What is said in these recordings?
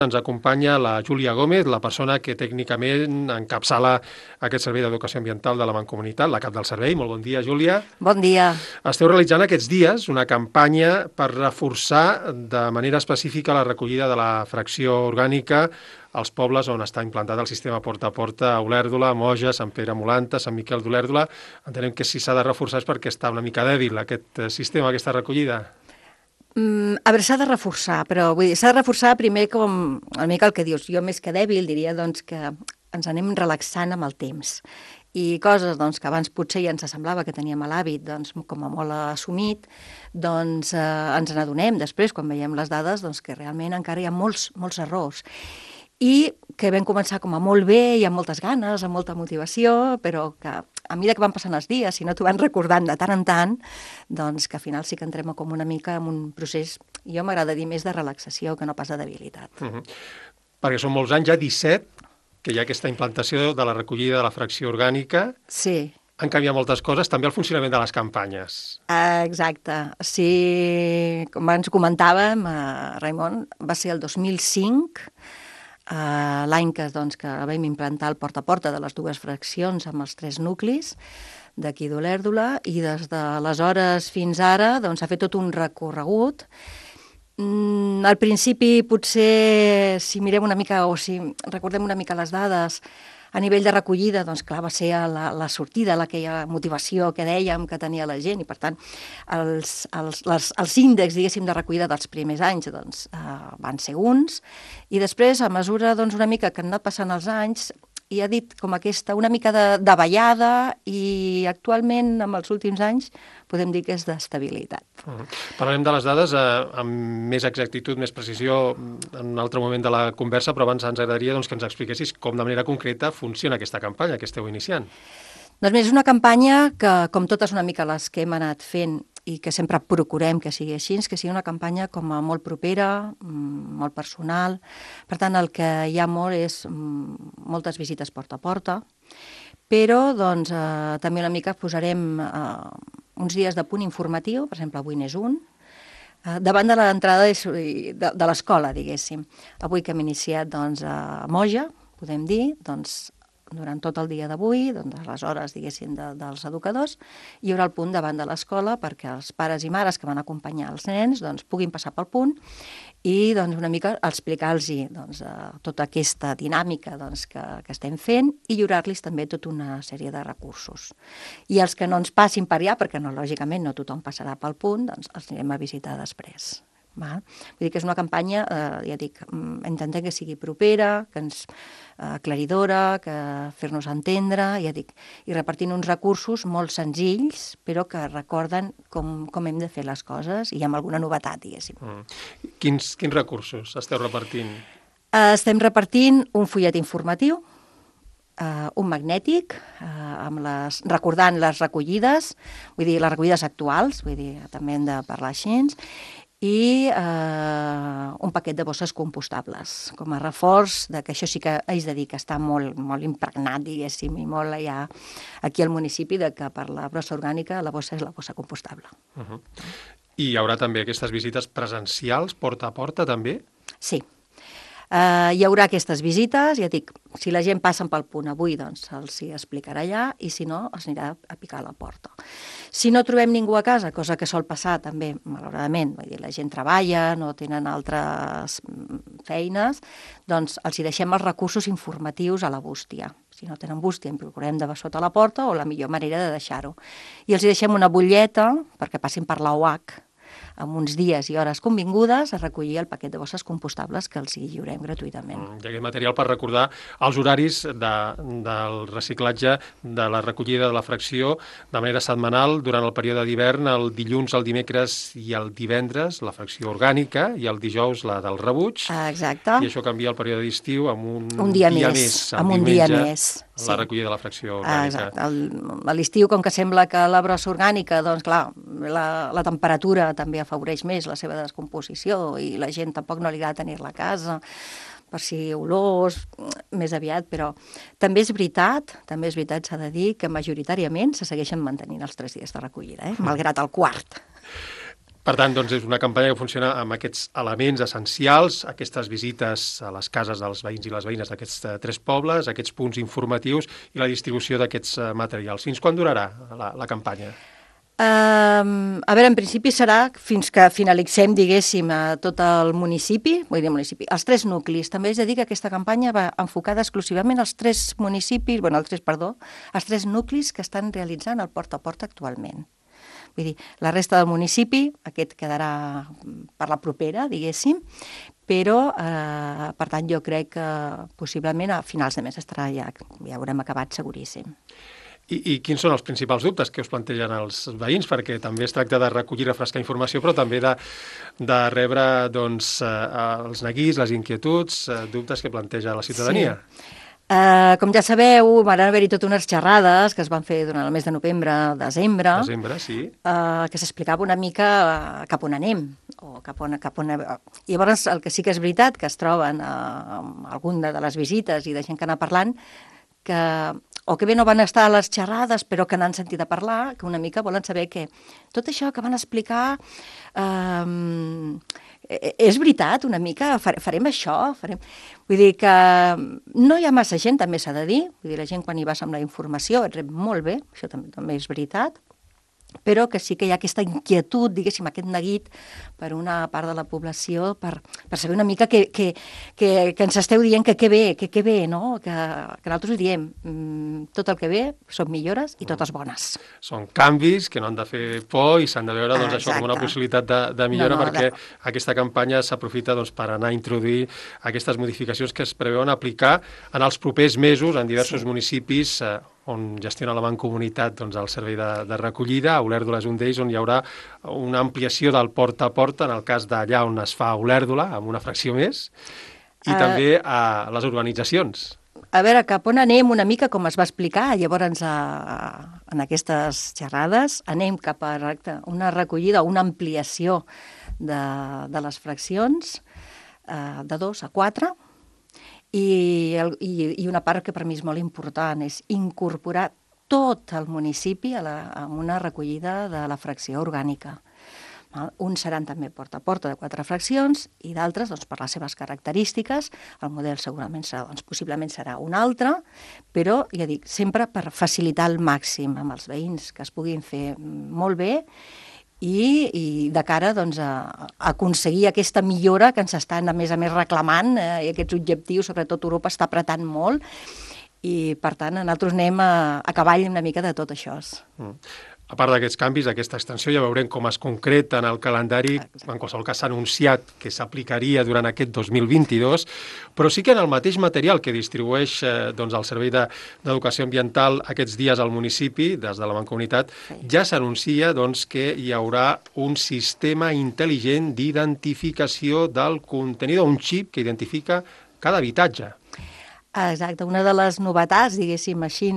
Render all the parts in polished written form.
Ens acompanya la Júlia Gómez, la persona que tècnicament encapçala aquest servei d'educació ambiental de la Mancomunitat, la cap del servei. Molt bon dia, Júlia. Bon dia. Esteu realitzant aquests dies una campanya per reforçar de manera específica la recollida de la fracció orgànica als pobles on està implantat el sistema porta a porta, a Olèrdola, Moja, Sant Pere Molanta, Sant Miquel d'Olèrdola. Entenem que si s'ha de reforçar és perquè està una mica dèbil aquest sistema, aquesta recollida. A veure, s'ha de reforçar, però vull dir, s'ha de reforçar primer com una mica el que dius. Jo més que dèbil diria doncs, que ens anem relaxant amb el temps. I coses doncs, que abans potser ja ens semblava que teníem l'hàbit doncs, com a molt assumit, doncs ens n'adonem després, quan veiem les dades, doncs, que realment encara hi ha molts errors. I que vam començar com a molt bé i amb moltes ganes, amb molta motivació, però que a mesura que van passant els dies, si no t'ho van recordant de tant en tant, doncs que al final sí que entrem com una mica en un procés, jo m'agrada dir més de relaxació que no pas de debilitat. Perquè són molts anys, ja 17, que hi ha aquesta implantació de la recollida de la fracció orgànica. Sí. Han canviat moltes coses, també el funcionament de les campanyes. Exacte. Sí, com abans comentàvem, Raimon, va ser el 2005, l'any que vam implantar el porta a porta de les dues fraccions amb els 3 nuclis d'aquí d'Olèrdola, i des d'aleshores fins ara s'ha fet tot un recorregut. Al principi potser, si mirem una mica o si recordem una mica les dades, a nivell de recollida, doncs clar, va ser la sortida, aquella motivació que dèiem que tenia la gent, i per tant els índexs, diguéssim, de recollida dels primers anys doncs, van ser uns, i després, a mesura doncs, una mica que han anat passant els anys, hi ha dit com aquesta una mica de davallada, i actualment, en els últims anys, podem dir que és d'estabilitat. Parlarem de les dades amb més exactitud, més precisió en un altre moment de la conversa, però abans ens agradaria que ens expliquessis com de manera concreta funciona aquesta campanya que esteu iniciant. Doncs bé, és una campanya que, com totes una mica les que hem anat fent i que sempre procurem que sigui així, que sigui una campanya com a molt propera, molt personal. Per tant, el que hi ha molt és moltes visites porta a porta, però doncs, també una mica posarem uns dies de punt informatiu, per exemple, avui n'és un, davant de l'entrada de l'escola, diguéssim. Avui que hem iniciat doncs, a Moja, podem dir, doncs, durant tot el dia d'avui, doncs, a les hores, diguéssim, dels educadors, hi haurà el punt davant de l'escola perquè els pares i mares que van acompanyar els nens doncs, puguin passar pel punt i doncs, una mica explicar-los doncs, tota aquesta dinàmica doncs, que estem fent, i lliurar-los també tota una sèrie de recursos. I els que no ens passin per allà, perquè no, lògicament no tothom passarà pel punt, doncs els anirem a visitar després. Vull dir que és una campanya, ja dic, intentem que sigui propera, que ens aclaridora, que fer-nos entendre, ja dic, i repartint uns recursos molt senzills, però que recorden com hem de fer les coses, i amb alguna novetat, diguéssim. Quins recursos esteu repartint? Estem repartint un fullet informatiu, un magnètic, recordant les recollides, vull dir, les recollides actuals, vull dir, també hem de parlar així, i un paquet de bosses compostables, com a reforç que això sí que haig de dir que està molt impregnat, diguéssim, i molt allà aquí al municipi, que per la brossa orgànica la bossa és la bossa compostable. I hi haurà també aquestes visites presencials, porta a porta, també? Sí. Hi haurà aquestes visites, ja dic, si la gent passa pel punt avui, doncs se'ls explicarà allà, i si no, es anirà a picar a la porta. Si no trobem ningú a casa, cosa que sol passar també, malauradament, vull dir, la gent treballa, no tenen altres feines, doncs els hi deixem els recursos informatius a la bústia. Si no tenen bústia, en procurem de sota la porta, o la millor manera de deixar-ho. I els hi deixem una butlleta perquè passin per l'OH, amb uns dies i hores convingudes, a recollir el paquet de bosses compostables que els hi lliurem gratuïtament. Hi ha aquest material per recordar els horaris del reciclatge, de la recollida de la fracció, de manera setmanal, durant el període d'hivern, el dilluns, el dimecres i el divendres, la fracció orgànica, i el dijous, la del rebuig. Exacte. I això canvia el període d'estiu amb un dia més, amb un dia més. La recollida de la fracció orgànica. Exacte. A l'estiu, com que sembla que la brossa orgànica, doncs clar, la temperatura també afavoreix més la seva descomposició, i la gent tampoc no li agrada tenir-la a casa per si olors, més aviat, però també és veritat, s'ha de dir que majoritàriament se segueixen mantenint els 3 dies de recollida, malgrat el quart. Per tant, doncs, és una campanya que funciona amb aquests elements essencials, aquestes visites a les cases dels veïns i les veïnes d'aquests 3 pobles, aquests punts informatius i la distribució d'aquests materials. Fins quan durarà la campanya? A veure, en principi serà fins que finalitzem, diguéssim, a tot el municipi, els 3 nuclis. També és a dir que aquesta campanya va enfocada exclusivament als 3 municipis, als 3 nuclis que estan realitzant el porta a porta actualment. Vull dir, la resta del municipi, aquest quedarà per la propera, diguéssim, però, per tant, jo crec que possiblement a finals de mes estarà ja haurem acabat seguríssim. I quins són els principals dubtes que us plantegen els veïns? Perquè també es tracta de recollir, refrescar informació, però també de rebre doncs, els neguits, les inquietuds, dubtes que planteja la ciutadania. Sí. Com ja sabeu, van haver-hi totes unes xerrades que es van fer durant el mes de novembre, desembre, Sí. Que s'explicava una mica cap on anem, o cap on... I llavors el que sí que és veritat, que es troben amb alguna de les visites i de gent que anar parlant, o que bé no van estar a les xerrades, però que n'han sentit a parlar, que una mica volen saber que tot això que van explicar és veritat, una mica, farem això, Vull dir que no hi ha massa gent, també s'ha de dir, vull dir, la gent quan hi vas amb la informació et rep molt bé, això també és veritat, però que sí que hi ha aquesta inquietud, diguéssim, aquest neguit per una part de la població, per saber una mica que ens esteu dient que què ve, no? Que nosaltres ho diem, tot el que ve són millores i totes bones. Són canvis que no han de fer por i s'han de veure doncs, això com una possibilitat de millora, perquè aquesta campanya s'aprofita doncs, per anar a introduir aquestes modificacions que es preveuen aplicar en els propers mesos en diversos municipis on gestiona la Mancomunitat doncs, el servei de recollida. A Olèrdola és un d'ells on hi haurà una ampliació del porta a porta, en el cas d'allà on es fa a Olèrdola, amb una fracció més, i també a les urbanitzacions. A veure, cap on anem una mica, com es va explicar, llavors en aquestes xerrades, anem cap a una recollida, una ampliació de les fraccions de 2 a 4, i una part que per mi és molt important és incorporar tot el municipi en una recollida de la fracció orgànica. Uns seran també porta a porta de 4 fraccions i d'altres, doncs, per les seves característiques, el model segurament serà, doncs, possiblement serà un altre, però, ja dic, sempre per facilitar al màxim amb els veïns que es puguin fer molt bé i de cara doncs, a aconseguir aquesta millora que ens estan a més reclamant, i aquests objectius, sobretot Europa està apretant molt, i per tant nosaltres anem a cavall una mica de tot això. A part d'aquests canvis, d'aquesta extensió, ja veurem com es concreta en el calendari. En qualsevol cas s'ha anunciat que s'aplicaria durant aquest 2022, però sí que en el mateix material que distribueix doncs, el Servei d'Educació Ambiental aquests dies al municipi, des de la Mancomunitat, ja s'anuncia doncs, que hi haurà un sistema intel·ligent d'identificació del contenidor, un xip que identifica cada habitatge. Exacte, una de les novetats, diguéssim així,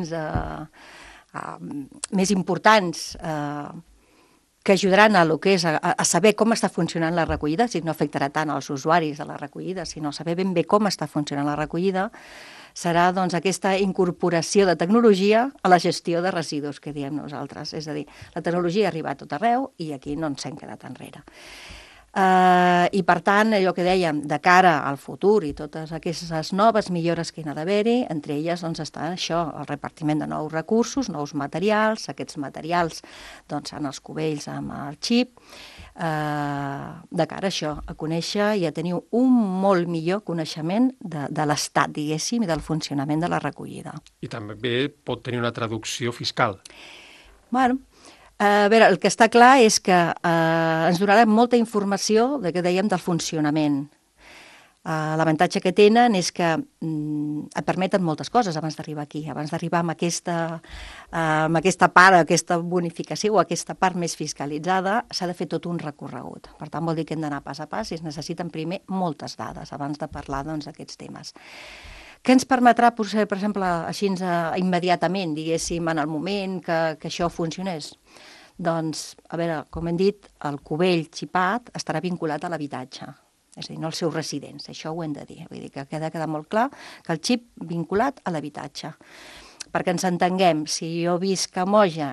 més importants que ajudaran a lo que és a saber com està funcionant la recollida, si no afectarà tant als usuaris de la recollida, sinó saber ben bé com està funcionant la recollida, serà doncs, aquesta incorporació de tecnologia a la gestió de residus que diem nosaltres. És a dir, la tecnologia ha arribat a tot arreu i aquí no ens hem quedat enrere. I per tant, allò que dèiem, de cara al futur i totes aquestes noves millores que hi ha d'haver-hi, entre elles doncs, està això, el repartiment de nous recursos, nous materials, aquests materials doncs, en els cubells amb el xip, de cara a això, a conèixer i a tenir un molt millor coneixement de l'estat, diguéssim, i del funcionament de la recollida. I també pot tenir una traducció fiscal. Bueno, a veure, el que està clar és que ens donarà molta informació que dèiem del funcionament. L'avantatge que tenen és que et permeten moltes coses abans d'arribar aquí, abans d'arribar amb aquesta part, aquesta bonificació o aquesta part més fiscalitzada, s'ha de fer tot un recorregut. Per tant, vol dir que hem d'anar pas a pas i es necessiten primer moltes dades abans de parlar d'aquests temes. Què ens permetrà, per exemple, així immediatament, diguéssim, en el moment que això funcionés? Doncs, a veure, com hem dit, el cubell xipat estarà vinculat a l'habitatge, és a dir, no als seus residents, això ho hem de dir. Vull dir que ha de quedar molt clar que el xip vinculat a l'habitatge. Perquè ens entenguem, si jo visc a Moja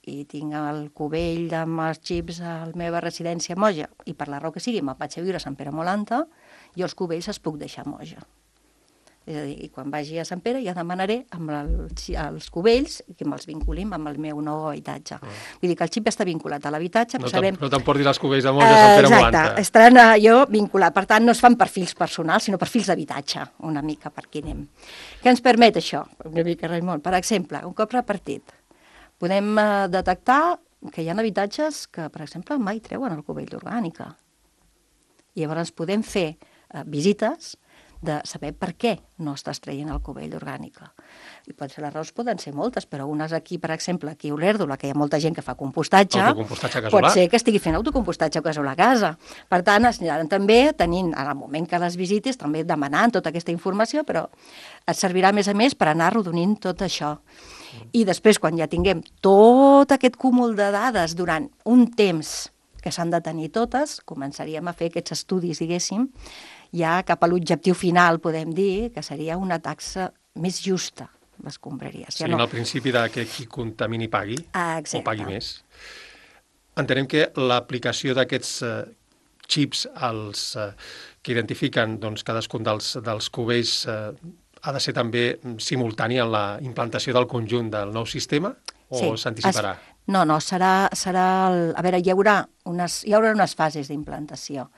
i tinc el cubell amb els xips a la meva residència a Moja, i per la raó que sigui me'n vaig a viure a Sant Pere molt Alta, jo els cubells els puc deixar a Moja. És a dir, quan vagi a Sant Pere ja demanaré amb els cubells que me'ls vinculim amb el meu nou habitatge. Vull dir que el xip està vinculat a l'habitatge. No t'emportis els cubells de Moja a Sant Pere molt Alta. Exacte, estaran jo vinculat. Per tant, no es fan perfils personals, sinó perfils d'habitatge, una mica per aquí anem. Què ens permet això? Una mica, Raimon. Per exemple, un cop repartit, podem detectar que hi ha habitatges que, per exemple, mai treuen el cubell d'orgànica. I llavors podem fer visites de saber per què no estàs traient el cubell d'orgànica. I les raons poden ser moltes, però unes aquí, per exemple, aquí a Olèrdola, que hi ha molta gent que fa compostatge, pot ser que estigui fent autocompostatge casolà a casa. Per tant, es aniran també tenint, en el moment que les visitis, també demanant tota aquesta informació, però et servirà, a més, per anar arrodonint tot això. I després, quan ja tinguem tot aquest cúmul de dades durant un temps que s'han de tenir totes, començaríem a fer aquests estudis, diguéssim, ja cap a l'objectiu final, podem dir, que seria una taxa més justa, l'escombraria. Sí, en el principi que qui contamini pagui, o pagui més. Entenem que l'aplicació d'aquests xips que identifiquen cadascun dels cubells ha de ser també simultani en la implantació del conjunt del nou sistema, o s'anticiparà? No, serà... A veure, hi haurà unes fases d'implantació.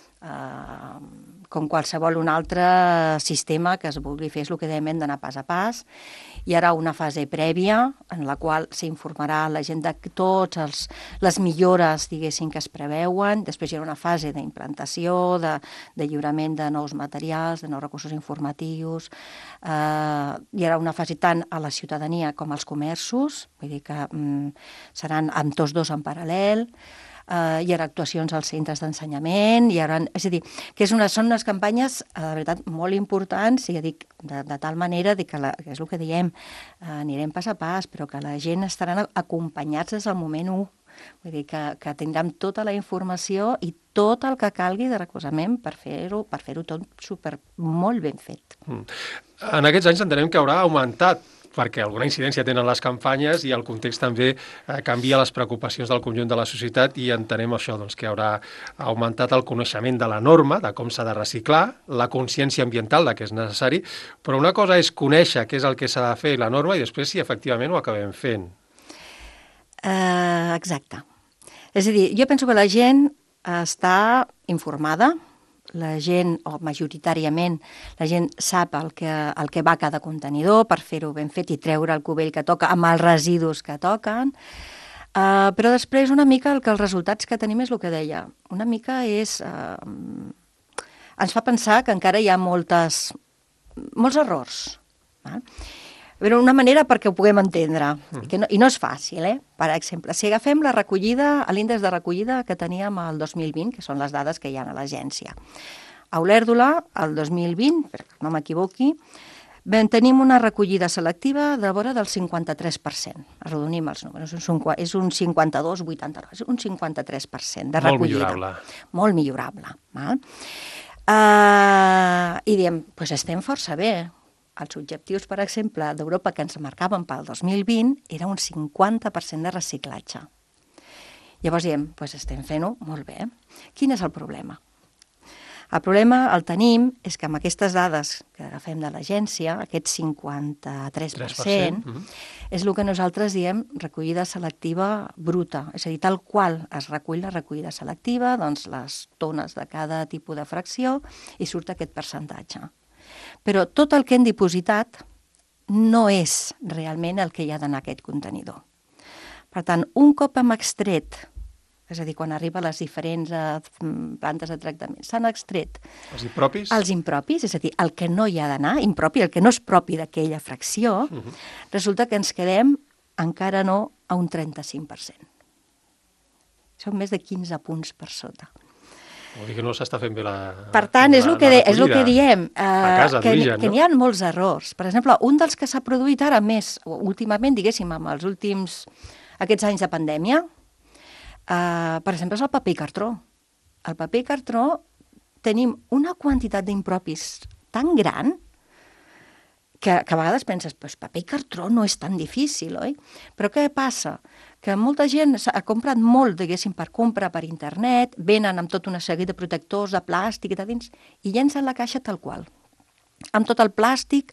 Com qualsevol un altre sistema que es vulgui fer, és el que dèiem, hem d'anar pas a pas. Hi haurà una fase prèvia en la qual s'informarà la gent de totes les millores, diguéssim, que es preveuen. Després hi haurà una fase d'implantació, de lliurament de nous materials, de nous recursos informatius. Hi haurà una fase tant a la ciutadania com als comerços, vull dir que seran amb tots dos en paral·lel. Hi haurà actuacions als centres d'ensenyament, és a dir, que són unes campanyes, de veritat, molt importants, i dic, de tal manera que és el que diem, anirem pas a pas, però que la gent estaran acompanyats des del moment 1. Vull dir que tindrem tota la informació i tot el que calgui de recolzament per fer-ho tot molt ben fet. En aquests anys entenem que haurà augmentat, perquè alguna incidència tenen les campanyes i el context també canvia les preocupacions del conjunt de la societat, i entenem això, que haurà augmentat el coneixement de la norma, de com s'ha de reciclar, la consciència ambiental de què és necessari, però una cosa és conèixer què és el que s'ha de fer la norma i després si efectivament ho acabem fent. Exacte. És a dir, jo penso que la gent està informada, la gent, o majoritàriament, la gent sap el que va a cada contenidor per fer-ho ben fet i treure el cubell que toca amb els residus que toquen, però després una mica els resultats que tenim és el que deia. Una mica és... ens fa pensar que encara hi ha molts errors. Però una manera perquè ho puguem entendre, i no és fàcil, Per exemple, si agafem la recollida, l'índex de recollida que teníem el 2020, que són les dades que hi ha a l'agència. A Olèrdola, el 2020, perquè no m'equivoqui, tenim una recollida selectiva de vora del 53%. Arrodonim els números, és un 52-89, és un 53% de recollida. Molt millorable. I diem, doncs estem força bé. Els objectius, per exemple, d'Europa que ens marcaven pel 2020 era un 50% de reciclatge. Llavors diem, doncs estem fent-ho molt bé. Quin és el problema? El problema el tenim és que amb aquestes dades que agafem de l'agència, aquest 53%, és el que nosaltres diem recollida selectiva bruta. És a dir, tal qual es recull la recollida selectiva, doncs les tones de cada tipus de fracció, i surt aquest percentatge. Però tot el que hem dipositat no és realment el que hi ha d'anar a aquest contenidor. Per tant, un cop hem extret, és a dir, quan arriba a les diferents plantes de tractament, s'han extret els impropis? Els impropis, és a dir, el que no hi ha d'anar, impropi, el que no és propi d'aquella fracció, resulta que ens quedem encara no a un 35%. Són més de 15 punts per sota. Vol dir que no s'està fent bé la recollida. Per tant, és el que diem, que n'hi ha molts errors. Per exemple, un dels que s'ha produït ara més, últimament, diguéssim, amb els últims aquests anys de pandèmia, per exemple, és el paper i cartró. El paper i cartró tenim una quantitat d'impropis tan gran que a vegades penses, pues, paper i cartró no és tan difícil, oi? Però què passa? Que molta gent ha comprat molt, diguéssim, per compra per internet, venen amb tot una sèrie de protectors de plàstic i de dins, i llencen la caixa tal qual. Amb tot el plàstic,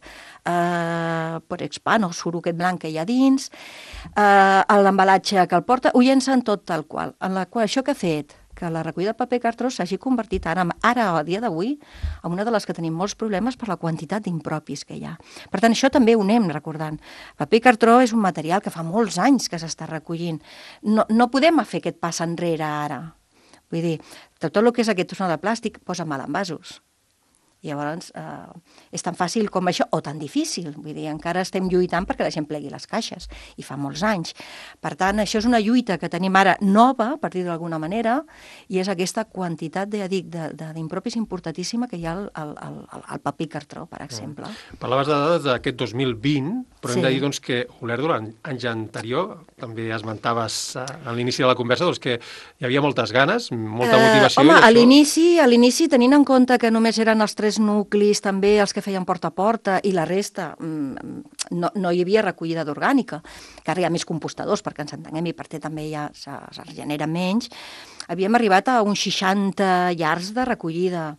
per expano, suro aquest blanc que hi ha dins, l'embalatge que el porta, ho llencen tot tal qual. En la qual això que ha fet? Que la recollida de paper i cartró s'hagi convertit ara, a dia d'avui, en una de les que tenim molts problemes per la quantitat d'impropis que hi ha. Per tant, això també ho anem recordant. Paper i cartró és un material que fa molts anys que s'està recollint. No podem fer aquest pas enrere ara. Vull dir, tot el que és aquest tronc de plàstic posa mal en vasos. I llavors és tan fàcil com això, o tan difícil. Vull dir, encara estem lluitant perquè la gent plegui les caixes, i fa molts anys. Per tant, això és una lluita que tenim ara nova, per dir d'alguna manera, i és aquesta quantitat, ja dic, d'impropis importantíssima que hi ha al paper i cartró, per exemple. Parlaves de dades d'aquest 2020, però hem de dir doncs, que Olèrdola, anys anterior, també esmentaves a l'inici de la conversa, doncs, que hi havia moltes ganes, molta motivació. Home, a l'inici, tenint en compte que només eren els 3 nuclis, també els que feien porta a porta, i la resta no hi havia recollida d'orgànica, que ara hi ha més compostadors, perquè ens entenguem, i per tant també ja es genera menys. Havíem arribat a uns 60 llars de recollida.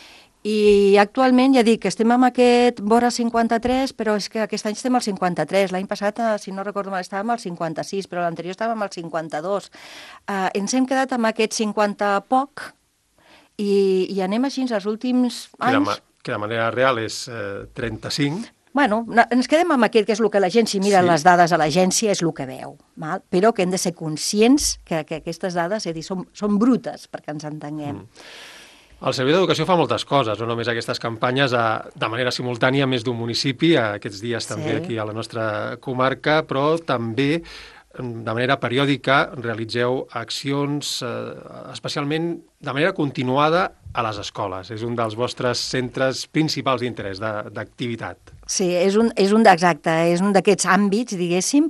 I actualment, ja dic, estem amb aquest vora 53, però és que aquest any estem al 53. L'any passat, si no recordo mal, estàvem al 56, però l'anterior estàvem al 52. Ens hem quedat amb aquest 50 poc, i anem així els últims anys. Que de manera real és 35. Bueno, ens quedem amb aquest, que és el que la gent, si mira les dades a l'agència, és el que veu. Però que hem de ser conscients que aquestes dades són brutes, perquè ens entenguem. El Servei d'Educació fa moltes coses, no només aquestes campanyes de manera simultània més d'un municipi, aquests dies també aquí a la nostra comarca, però també de manera periòdica realitzeu accions, especialment de manera continuada a les escoles. És un dels vostres centres principals d'interès, d'activitat. Sí, és un d'aquests àmbits, diguéssim,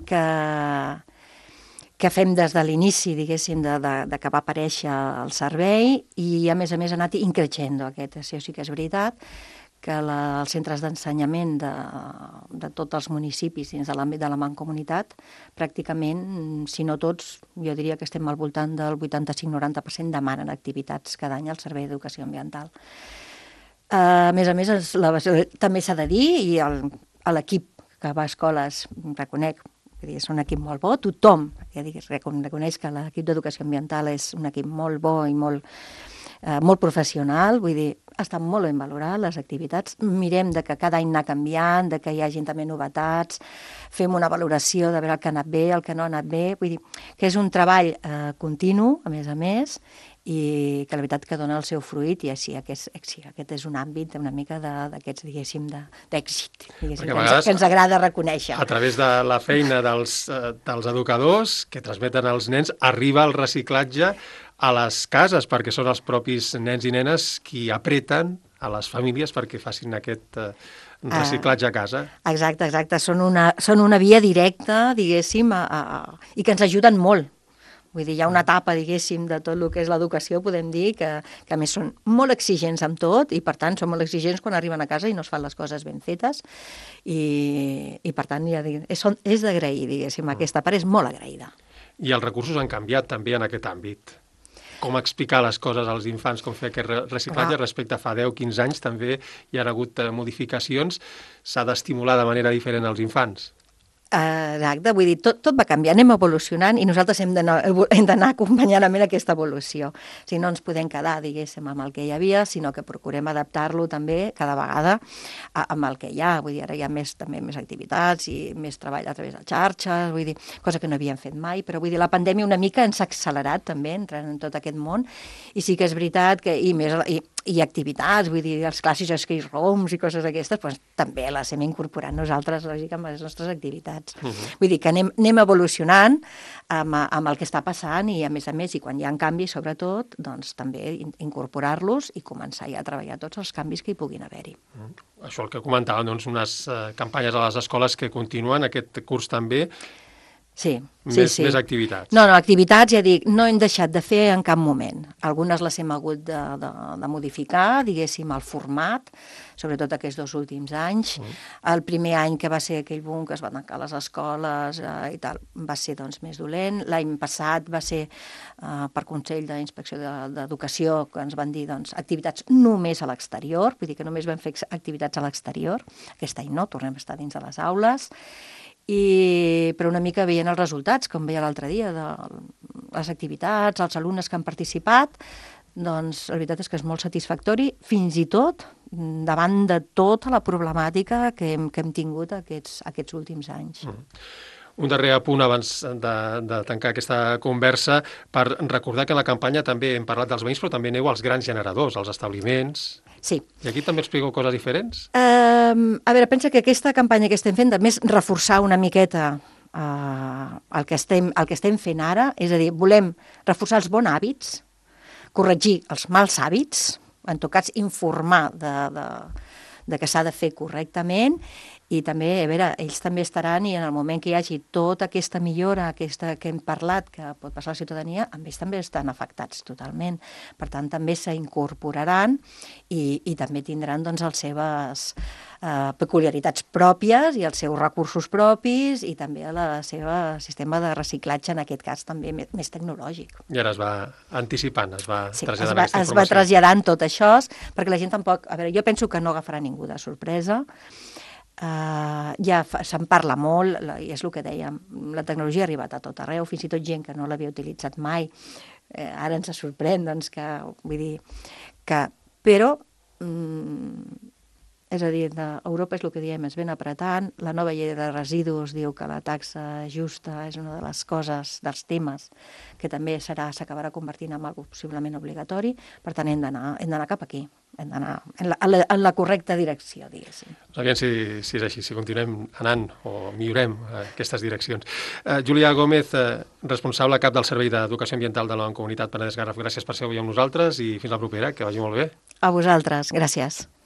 que fem des de l'inici, diguéssim, de que va aparèixer el servei, i a més ha anat increixent aquest. Això sí que és veritat, que els centres d'ensenyament de tots els municipis dins de l'àmbit de la Mancomunitat, pràcticament, si no tots, jo diria que estem al voltant del 85-90% demanen activitats cada any al Servei d'Educació Ambiental. A més, també s'ha de dir, i l'equip que va a escoles, reconec, és un equip molt bo, tothom reconeix que l'equip d'Educació Ambiental és un equip molt bo i molt professional, vull dir, estan molt ben valorades les activitats, mirem de que cada any anar canviant, de que hi hagi també novetats, fem una valoració de veure el que ha anat bé, el que no ha anat bé, vull dir que és un treball continu, a més, i que la veritat que dona el seu fruit, i així aquest és un àmbit una mica d'aquests, diguéssim, d'èxit, que ens agrada reconèixer. A través de la feina dels educadors que transmeten als nens, arriba el reciclatge a les cases, perquè són els propis nens i nenes qui apreten a les famílies perquè facin aquest reciclatge a casa. Exacte. Són una via directa, diguéssim, i que ens ajuden molt. Vull dir, hi ha una etapa, diguéssim, de tot el que és l'educació, podem dir, que a més són molt exigents amb tot, i per tant són molt exigents quan arriben a casa i no es fan les coses ben fetes, i per tant és d'agrair, diguéssim, aquesta part és molt agraïda. I els recursos han canviat també en aquest àmbit. Com explicar les coses als infants, com fer aquest reciclatge respecte a fa 10-15 anys, també hi ha hagut modificacions, s'ha d'estimular de manera diferent als infants. Exacte, vull dir, tot va canviar, anem evolucionant, i nosaltres hem d'anar acompanyant amb aquesta evolució. Si no ens podem quedar, diguéssim, amb el que hi havia, sinó que procurem adaptar-lo també cada vegada amb el que hi ha. Vull dir, ara hi ha també més activitats i més treball a través de xarxes, vull dir, cosa que no havíem fet mai, però vull dir, la pandèmia una mica ens ha accelerat també, entrant en tot aquest món, i sí que és veritat que, i activitats, vull dir, els clàssics escape rooms i coses d'aquestes, doncs també les hem incorporat nosaltres, lògic, amb les nostres activitats. Vull dir que anem evolucionant amb el que està passant, i a més, i quan hi ha canvis, sobretot, doncs també incorporar-los i començar ja a treballar tots els canvis que hi puguin haver-hi. Això el que comentàvem, doncs, unes campanyes a les escoles que continuen aquest curs també. Sí, Més activitats. No, activitats, ja dic, no hem deixat de fer en cap moment. Algunes les hem hagut de modificar, diguéssim, el format, sobretot aquests 2 últims anys. El primer any que va ser aquell boom que es va tancar les escoles i tal, va ser doncs més dolent. L'any passat va ser per Consell d'Inspecció d'Educació que ens van dir doncs, activitats només a l'exterior, vull dir que només vam fer activitats a l'exterior. Aquest any no, tornem a estar dins de les aules. Però una mica veient els resultats, com veia l'altre dia, de les activitats, els alumnes que han participat, doncs la veritat és que és molt satisfactori, fins i tot davant de tota la problemàtica que hem tingut aquests últims anys. Un darrer apunt abans de tancar aquesta conversa, per recordar que en la campanya també hem parlat dels veïns, però també aneu als grans generadors, als establiments. Sí. I aquí també expliqueu coses diferents? A veure, pensa que aquesta campanya que estem fent també és reforçar una miqueta el que estem fent ara, és a dir, volem reforçar els bons hàbits, corregir els mals hàbits, en tot cas informar de que s'ha de fer correctament, i també, a veure, ells també estaran, i en el moment que hi hagi tota aquesta millora, aquesta que hem parlat, que pot passar a la ciutadania, amb ells també estan afectats totalment. Per tant, també s'incorporaran i també tindran doncs, les seves peculiaritats pròpies i els seus recursos propis i també el seu sistema de reciclatge, en aquest cas també més tecnològic. I ara es va anticipant, es va traslladant aquesta informació. Es va traslladant tot això, perquè la gent tampoc... A veure, jo penso que no agafarà ningú de sorpresa. Ja se'n parla molt, i és el que dèiem, la tecnologia ha arribat a tot arreu, fins i tot gent que no l'havia utilitzat mai, ara ens sorprèn, doncs, que, vull dir, que... Però, és a dir, Europa és el que diem, es ben apretant, la nova llei de residus diu que la taxa justa és una de les coses, dels temes, que també s'acabarà convertint en algo possiblement obligatori, per tant hem d'anar cap aquí. Hem d'anar en la correcta direcció, diguéssim. Aviam si és així, si continuem anant o millorem aquestes direccions. Júlia Gómez, responsable cap del Servei d'Educació Ambiental de la Mancomunitat Penedès Garraf, gràcies per ser avui amb nosaltres i fins la propera, que vagi molt bé. A vosaltres, gràcies.